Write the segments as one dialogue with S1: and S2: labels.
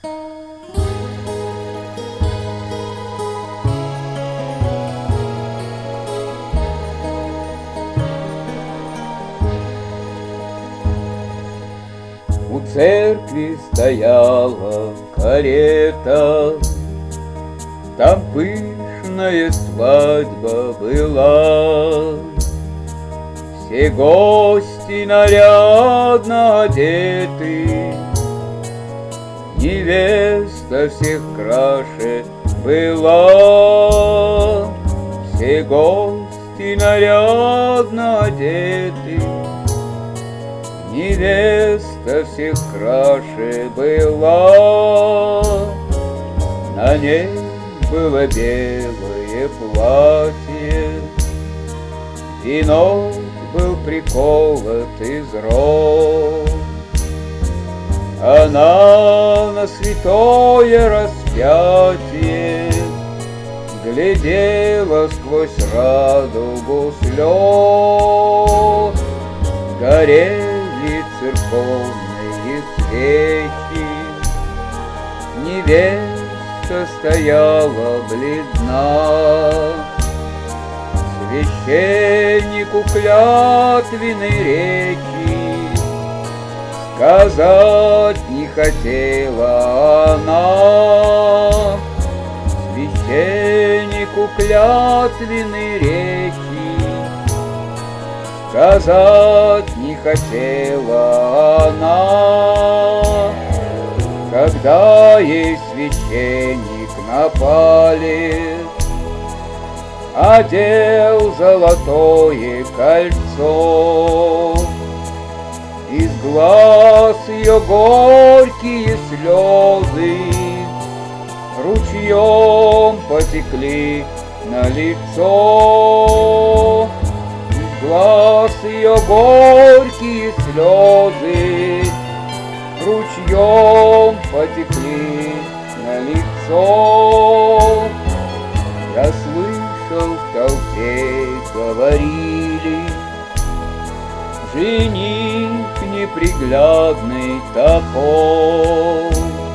S1: У церкви стояла карета, там пышная свадьба была. Все гости нарядно одеты, невеста всех краше была. Все гости нарядно одеты, невеста всех краше была. На ней было белое платье, венок был приколот из роз. Она на святое распятие глядела сквозь радугу слез. Горели церковные свечи, невеста стояла бледна. Священнику клятвенной речи сказать не хотела она. Священнику клятвенной речи сказать не хотела она. Когда ей священник на палец одел золотое кольцо, из глаз ее горькие слезы ручьем потекли на лицо. Из глаз ее горькие слезы ручьем потекли на лицо. Я слышал, в толпе говорили: жених неприглядный такой.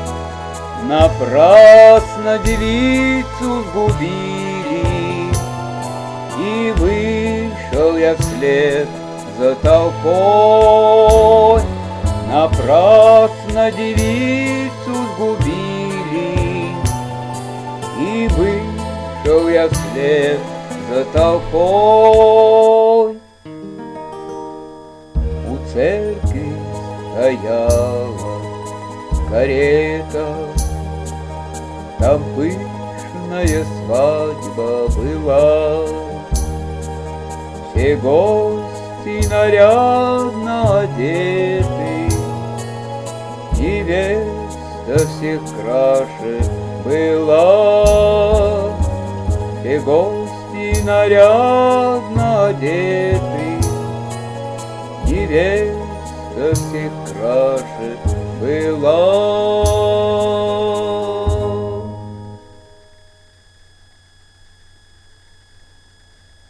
S1: Напрасно девицу сгубили, и вышел я вслед за толпой. Напрасно девицу сгубили, и вышел я вслед за толпой. У церкви стояла карета, там пышная свадьба была. Все гости нарядно одеты, невеста всех краше была. Все гости нарядно одеты, невеста всех краше была.